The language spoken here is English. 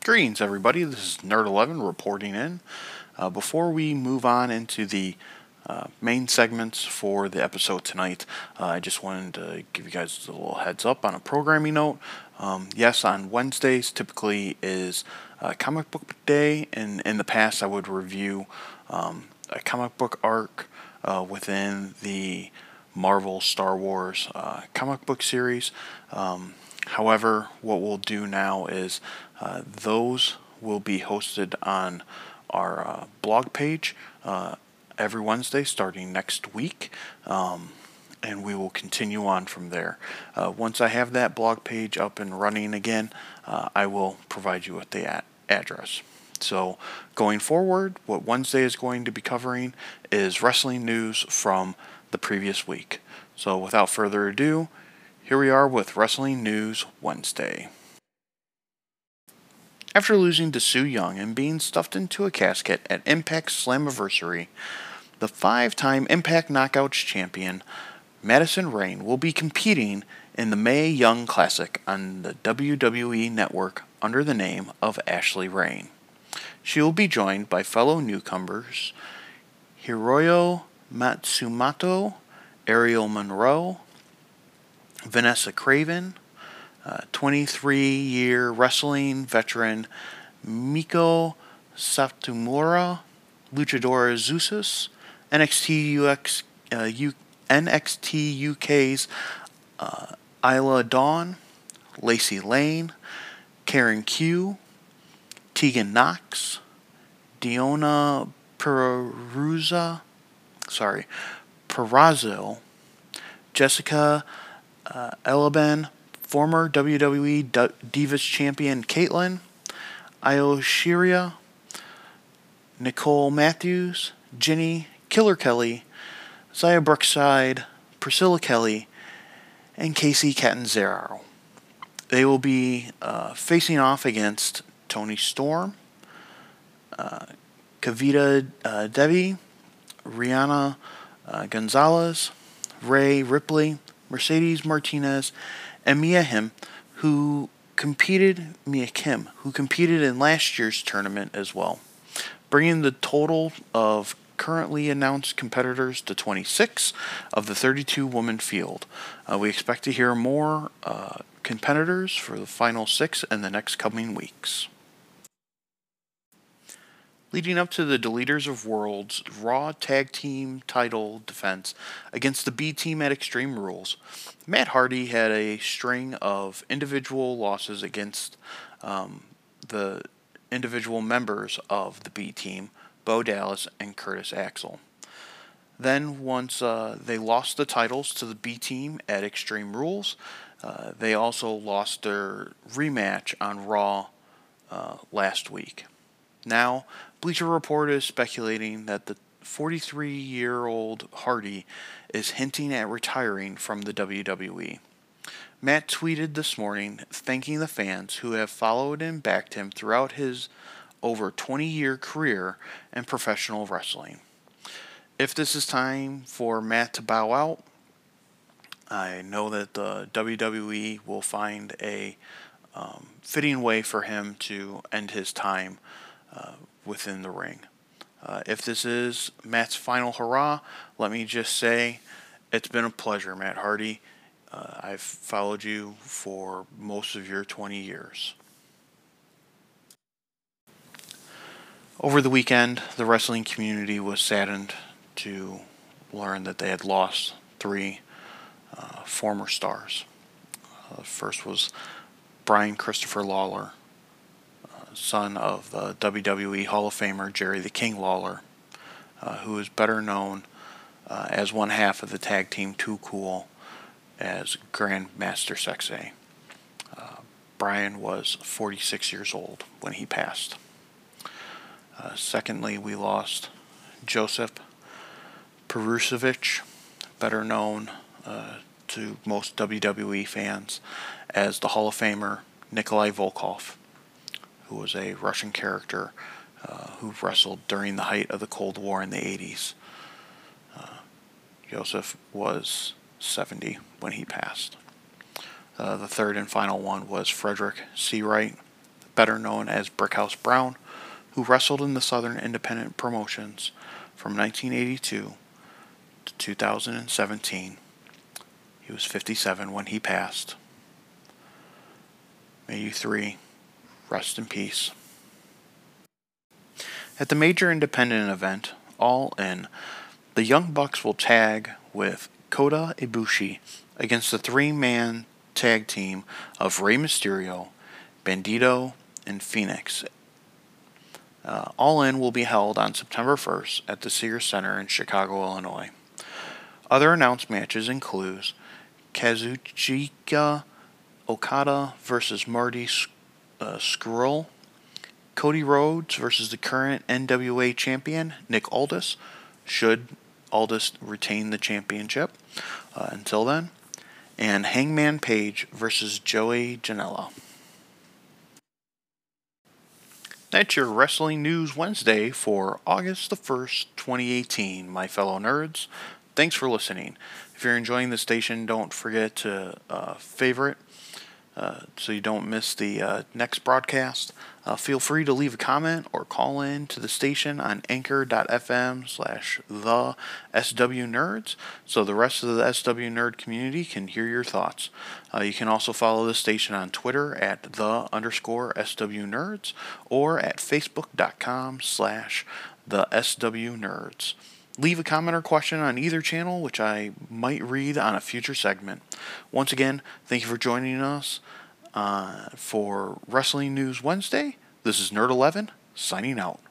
Greetings, everybody. This is Nerd11 reporting in. Before we move on into the main segments for the episode tonight, I just wanted to give you guys a little heads up on a programming note. Yes, on Wednesdays typically is comic book day, and in the past I would review a comic book arc within the Marvel Star Wars comic book series. However, what we'll do now is those will be hosted on our blog page every Wednesday starting next week, and we will continue on from there. Once I have that blog page up and running again, I will provide you with the address. So going forward, what Wednesday is going to be covering is wrestling news from the previous week. So without further ado, here we are with Wrestling News Wednesday. After losing to Su Yung and being stuffed into a casket at Impact's Slammiversary, the 5-time Impact Knockouts champion, Madison Rayne, will be competing in the Mae Young Classic on the WWE Network under the name of Ashley Rayne. She will be joined by fellow newcomers Hiroyo Matsumoto, Ariel Monroe, Vanessa Craven, 23-year wrestling veteran Miko Satomura, Luchadora Zeus, NXT UK's Isla Dawn, Lacey Lane, Karen Q, Tegan Knox, Diona Perazzo, Jessica Elaben, former WWE Divas Champion Caitlyn, Io Shirai, Nicole Matthews, Ginny, Killer Kelly, Xia Brookside, Priscilla Kelly, and Casey Catanzaro. They will be facing off against Toni Storm, Kavita Devi, Rihanna Gonzalez, Rhea Ripley, Mercedes Martinez, and Mia Kim, who competed in last year's tournament as well, bringing the total of currently announced competitors to 26 of the 32-woman field. We expect to hear more competitors for the final 6 in the next coming weeks. Leading up to the Deleters of Worlds Raw Tag Team title defense against the B Team at Extreme Rules, Matt Hardy had a string of individual losses against the individual members of the B Team, Bo Dallas and Curtis Axel. Then, once they lost the titles to the B Team at Extreme Rules, they also lost their rematch on Raw last week. Now, Bleacher Report is speculating that the 43-year-old Hardy is hinting at retiring from the WWE. Matt tweeted this morning thanking the fans who have followed and backed him throughout his over 20-year career in professional wrestling. If this is time for Matt to bow out, I know that the WWE will find a fitting way for him to end his time within the ring. If this is Matt's final hurrah, let me just say it's been a pleasure, Matt Hardy. I've followed you for most of your 20 years. Over the weekend, the wrestling community was saddened to learn that they had lost 3 former stars. First was Brian Christopher Lawler, son of the WWE Hall of Famer Jerry the King Lawler, who is better known as one half of the tag team Too Cool as Grandmaster Sexay. Brian was 46 years old when he passed. Secondly, we lost Josip Perusevic, better known to most WWE fans as the Hall of Famer Nikolai Volkov, who was a Russian character who wrestled during the height of the Cold War in the 80s. Joseph was 70 when he passed. The third and final one was Frederick Seawright, better known as Brickhouse Brown, who wrestled in the Southern Independent Promotions from 1982 to 2017. He was 57 when he passed. May you three rest in peace. At the major independent event, All In, the Young Bucks will tag with Kota Ibushi against the three-man tag team of Rey Mysterio, Bandito, and Phoenix. All In will be held on September 1st at the Sears Center in Chicago, Illinois. Other announced matches include Kazuchika Okada versus Marty Scurll, Cody Rhodes versus the current NWA champion Nick Aldis, should Aldis retain the championship until then, and Hangman Page versus Joey Janela. That's your Wrestling News Wednesday for August the 1st, 2018, my fellow nerds. Thanks for listening. If you're enjoying the station, don't forget to favorite so you don't miss the next broadcast. Feel free to leave a comment or call in to the station on anchor.fm/the SW Nerds so the rest of the SW Nerd community can hear your thoughts. You can also follow the station on Twitter at @the_SW Nerds or at facebook.com/the SW Nerds. Leave a comment or question on either channel, which I might read on a future segment. Once again, thank you for joining us for Wrestling News Wednesday. This is Nerd11, signing out.